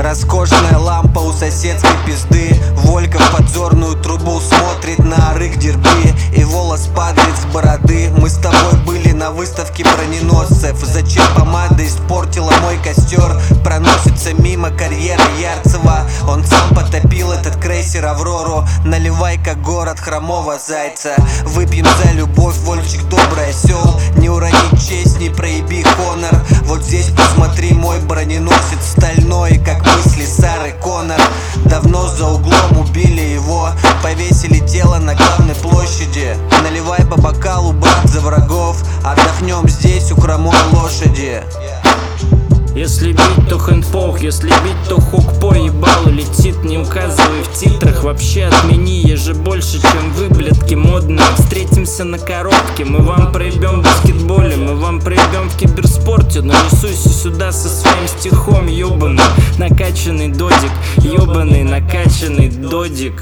Роскошная лампа у соседской пизды. Волька в подзорную трубу смотрит на рык дерби, и волос падает с бороды. Мы с тобой были на выставке броненосцев. Зачем помада испортила мой костер? Проносится мимо карьера Ярцева. Он сам потопил этот крейсер Аврору. Наливай-ка город хромого зайца. Выпьем за любовь, Вольчик, добрый осел. Не уронить честь, не проеби хонор. Вот здесь посмотри, мой броненосец стальной, как мысли Сары Коннор. Давно за углом убили его, повесили тело на главной площади. Наливай по бокалу, брат, за врагов. Отдохнем здесь у хромой лошади. Если бить, то хэндпох, если бить, то хук по ебалу летит. Не указывай в титрах, вообще отмени. Я же больше, чем вы, блядки, модные. Встретимся на коробке, мы вам проебем в баскетболе, мы вам проебем в киберспорте. Но не суйся сюда со своим стихом, ёбаный накачанный додик, ёбаный накачанный додик.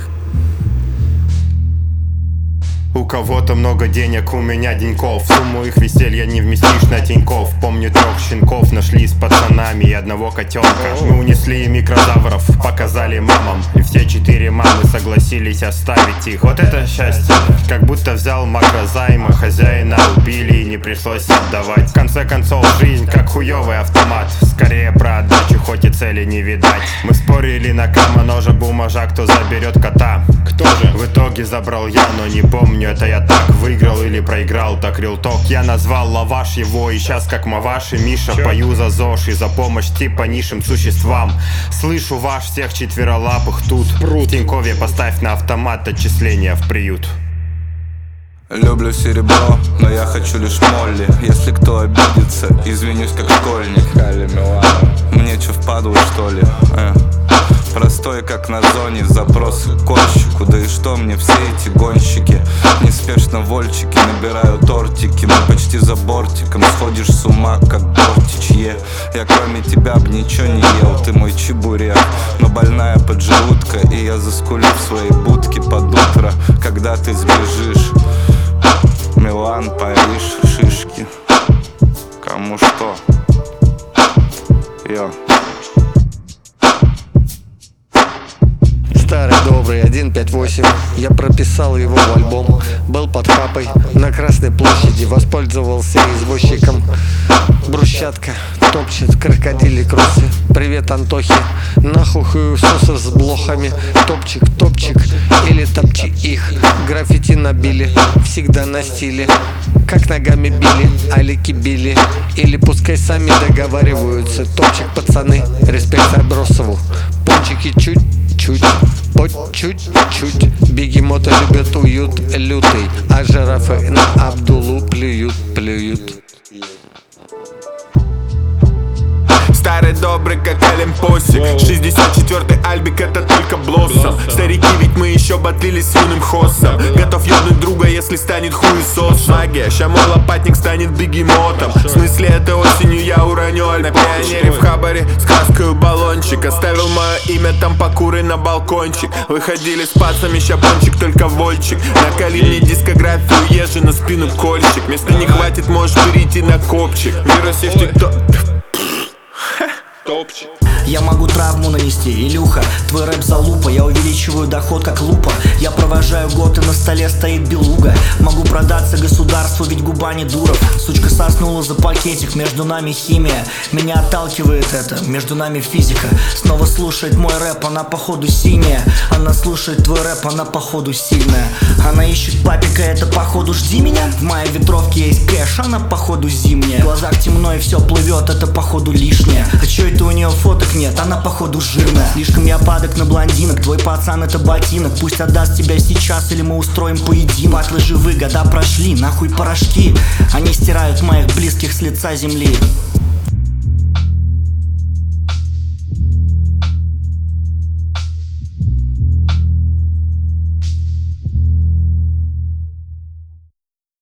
У кого-то много денег, у меня деньков. В сумму их веселья не вместишь на Тинькофф. Помню 3 щенков нашли с пацанами и 1 котенка. Мы унесли микрозавров, показали мамам, и все 4 мамы согласились оставить их. Вот это счастье, как будто взял макрозайма. Хозяина убили и не пришлось отдавать. В конце концов, жизнь как хуёвый автомат. Скорее про отдачу, хоть и цели не видать. Мы спорили на камо-ножа, бумажа, кто заберет кота. Кто же? В итоге забрал я, но не помню, это я так выиграл или проиграл. Так рилток, я назвал лаваш его, и сейчас как Маваш и Миша пою за ЗОЖ и за помощь типа низшим существам. Слышу ваш всех четверолапых тут. В Тинькове поставь на автомат отчисления в приют. Люблю серебро, но я хочу лишь Молли. Если кто обидится, извинюсь как школьник. Мне чё впадло, что ли? Простой как на зоне, запросы к кольщику. Да и что мне все эти гонщики? Неспешно вольчики набираю тортики. Мы почти за бортиком, сходишь с ума как бортич. Я кроме тебя б ничего не ел, ты мой чебурек. Но больная поджелудка, и я заскулю в своей будке под утро, когда ты сбежишь. Милан, Париж, шишки. Кому что? Йо. Старый добрый 158, я прописал его в альбом. Был под хапой на Красной площади, воспользовался извозчиком. Брусчатка топчет крокодили кросы. Привет, Антохи, нахуй хуесосов с блохами. Топчик, топчик или топчи их. Граффити набили, всегда на стиле. Как ногами били, алики били. Или пускай сами договариваются. Топчик, пацаны, респект Абросову. Пончики чуть-чуть, по чуть-чуть. Бегемоты любят уют лютый, а жирафы на Абдулу плюют. Старый добрый как Олимпосик, 64-й альбик, это только блоссом. Старики, ведь мы еще батлились с юным хоссом. Готов ёбнуть друга, если станет хуесос. Магия, ща мой лопатник станет бегемотом. В смысле, это осенью я уроню на пионере в хабаре с краской баллончик. Оставил мое имя там покуры на балкончик. Выходили с пацами, ща пончик, только вольчик. Накали мне дискографию, езжи на спину кольчик. Места не хватит, можешь перейти на копчик. Вирусе в тикток. Я могу травму нанести, Илюха, твой рэп залупа. Я увеличиваю доход как лупа. Я провожаю год, и на столе стоит белуга. Могу продаться государству, ведь губа не дуров. Сучка соснула за пакетик, между нами химия. Меня отталкивает это, между нами физика. Снова слушает мой рэп, она походу синяя. Она слушает твой рэп, она походу сильная. Она ищет папика, это походу жди меня. В моей ветровке есть кэш, она походу зимняя. В глазах темно и все плывет, это походу лишнее. А чё это у нее фоток нет, она походу жирная. Слишком я падок на блондинок, твой пацан это ботинок. Пусть отдаст тебя сейчас, или мы устроим поединок. Батлы живы, года прошли, нахуй порошки. Они стирают моих близких с лица земли.